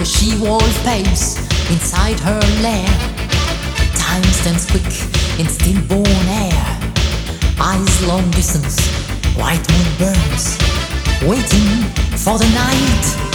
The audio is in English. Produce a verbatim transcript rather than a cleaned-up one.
the she-wolf pace inside her lair. Time stands quick in stillborn air. Eyes long distance, white moon burns, waiting for the night.